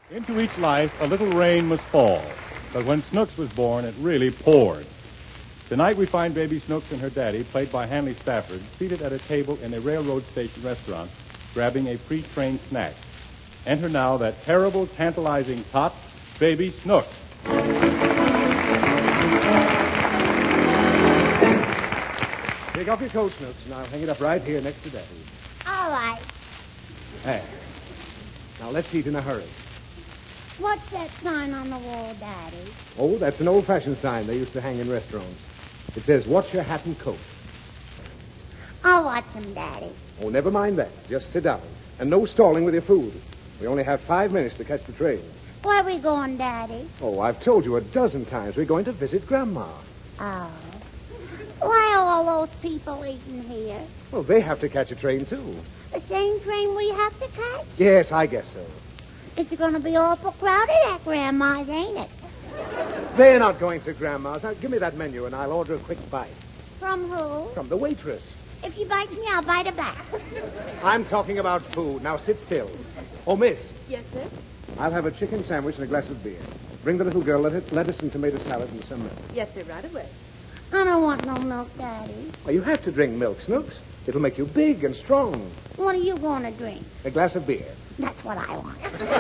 Into each life, a little rain must fall. But when Snooks was born, it really poured. Tonight, we find baby Snooks and her daddy, played by Hanley Stafford, seated at a table in a railroad station restaurant, grabbing a pre-trained snack. Enter now that terrible, tantalizing tot, baby Snooks. Take off your coat, Snooks, and I'll hang it up right here next to Daddy. All right. There. Now, let's eat in a hurry. What's that sign on the wall, Daddy? Oh, that's an old-fashioned sign they used to hang in restaurants. It says, watch your hat and coat. I'll watch him, Daddy. Oh, never mind that. Just sit down. And no stalling with your food. We only have 5 minutes to catch the train. Where are we going, Daddy? Oh, I've told you a dozen times we're going to visit Grandma. Oh. Why are all those people eating here? Well, they have to catch a train, too. The same train we have to catch? Yes, I guess so. It's going to be awful crowded at Grandma's, ain't it? They're not going to Grandma's. Now, give me that menu, and I'll order a quick bite. From who? From the waitress. If she bites me, I'll bite her back. I'm talking about food. Now, sit still. Oh, miss. Yes, sir? I'll have a chicken sandwich and a glass of beer. Bring the little girl lettuce and tomato salad and some milk. Yes, sir, right away. I don't want no milk, Daddy. Well, you have to drink milk, Snooks. It'll make you big and strong. What are you going to drink? A glass of beer. That's what I want.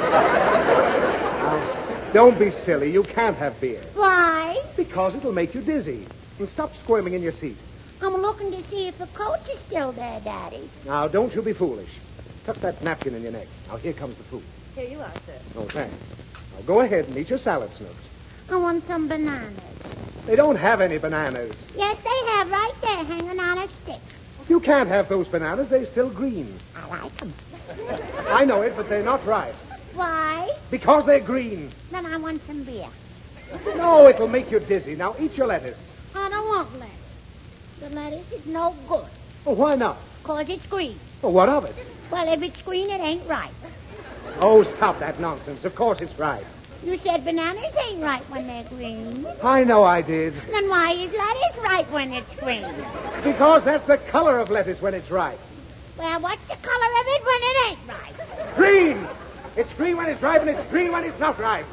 Now, don't be silly. You can't have beer. Why? Because it'll make you dizzy. And stop squirming in your seat. I'm looking to see if the coach is still there, Daddy. Now, don't you be foolish. Tuck that napkin in your neck. Now, here comes the food. Here you are, sir. Oh, thanks. Now, go ahead and eat your salad, Snooks. I want some bananas. They don't have any bananas. Yes, they have right there hanging on a stick. You can't have those bananas. They're still green. I like them. I know it, but they're not ripe. Why? Because they're green. Then I want some beer. No, it'll make you dizzy. Now, eat your lettuce. I don't want lettuce. The lettuce is no good. Oh, why not? 'Cause it's green. Well, what of it? Well, if it's green, it ain't ripe. Oh, stop that nonsense. Of course it's ripe. You said bananas ain't ripe when they're green. I know I did. Then why is lettuce ripe when it's green? Because that's the color of lettuce when it's ripe. Well, what's the color of it when it ain't ripe? Green! It's green when it's ripe, and it's green when it's not ripe.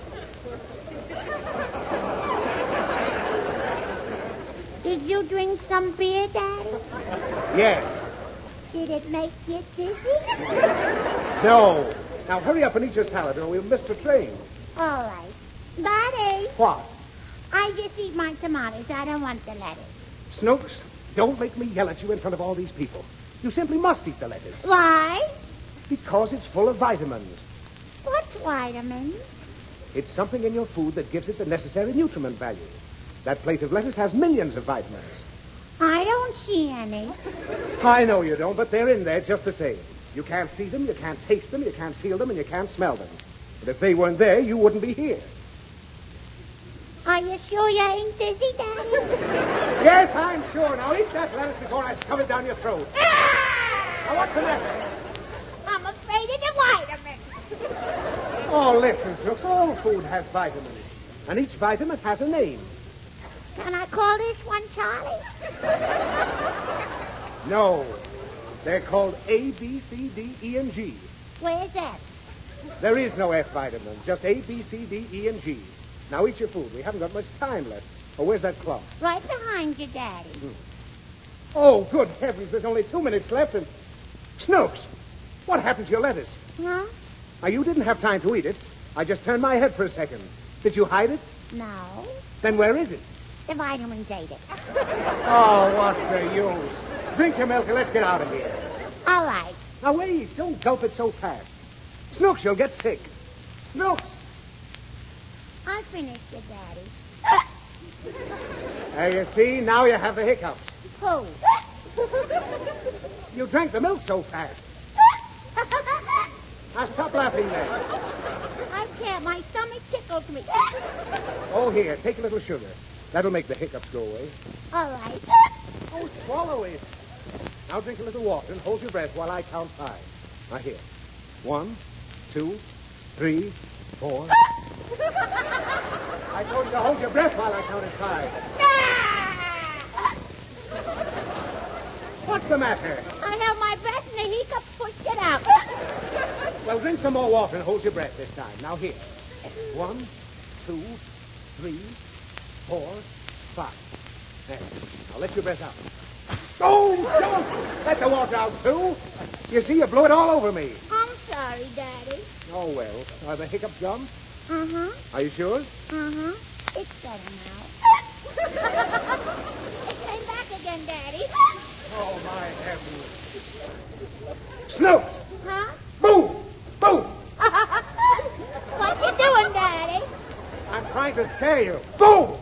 Did you drink some beer, Daddy? Yes. Did it make you dizzy? No. Now, hurry up and eat your salad, or we'll miss the train. All right. Daddy, What? I just eat my tomatoes. I don't want the lettuce. Snooks, don't make me yell at you in front of all these people. You simply must eat the lettuce. Why? Because it's full of vitamins. What's vitamins? It's something in your food that gives it the necessary nutriment value. That plate of lettuce has millions of vitamins. I don't see any. I know you don't, but they're in there just the same. You can't see them, you can't taste them, you can't feel them, and you can't smell them. But if they weren't there, you wouldn't be here. Are you sure you ain't dizzy, Daddy? Yes, I'm sure. Now eat that lettuce before I shove it down your throat. Now, what's the matter? I'm afraid of the vitamins. Oh, listen, Snooks, all food has vitamins. And each vitamin has a name. Can I call this one Charlie? No. They're called A, B, C, D, E, and G. Where's that? There is no F vitamin, just A, B, C, D, E, and G. Now eat your food. We haven't got much time left. Oh, where's that clock? Right behind you, Daddy. Oh, good heavens, there's only 2 minutes left and... Snooks, what happened to your lettuce? Huh? Now, you didn't have time to eat it. I just turned my head for a second. Did you hide it? No. Then where is it? The vitamins ate it. Oh, what's the use? Drink your milk and let's get out of here. All right. Now, wait. Don't gulp it so fast. Snooks, you'll get sick. Snooks. I finished it, Daddy. There you see. Now you have the hiccups. Who? You drank the milk so fast. Now, stop laughing then. I can't. My stomach tickles me. Oh, here. Take a little sugar. That'll make the hiccups go away. All right. Oh, swallow it. Now drink a little water and hold your breath while I count 5. Now, here. 1, 2, 3, 4. I told you to hold your breath while I counted 5. What's the matter? I held my breath and the hiccup pushed it out. Well, drink some more water and hold your breath this time. Now, here. 1, 2, 3, 4, 5. There. Now, let your breath out. Oh, don't! Let the water out, too. You see, you blew it all over me. I'm sorry, Daddy. Oh, well. Are the hiccups gone? Uh-huh. Are you sure? Uh-huh. It's better now. It came back again, Daddy. Oh, my heavens. Snooks! Huh? Boom! Boom! What you doing, Daddy? I'm trying to scare you. Boom!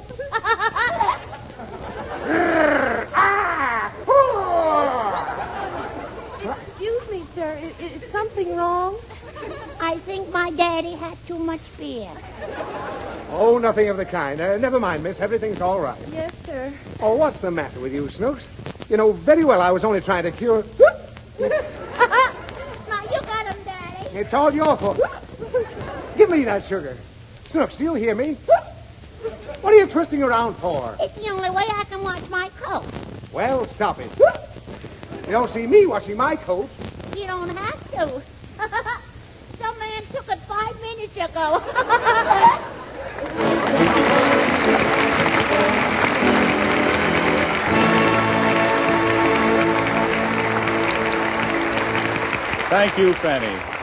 Excuse me, sir. Is something wrong? I think my daddy had too much beer. Oh, nothing of the kind. Never mind, miss. Everything's all right. Yes, sir. Oh, what's the matter with you, Snooks? You know very well I was only trying to cure... Now you got him, Daddy. It's all your fault. Give me that sugar. Snooks, do you hear me? What are you twisting around for? It's the only way I can wash my coat. Well, stop it. You don't see me washing my coat. You don't have to. Some man took it 5 minutes ago. Thank you, Fanny.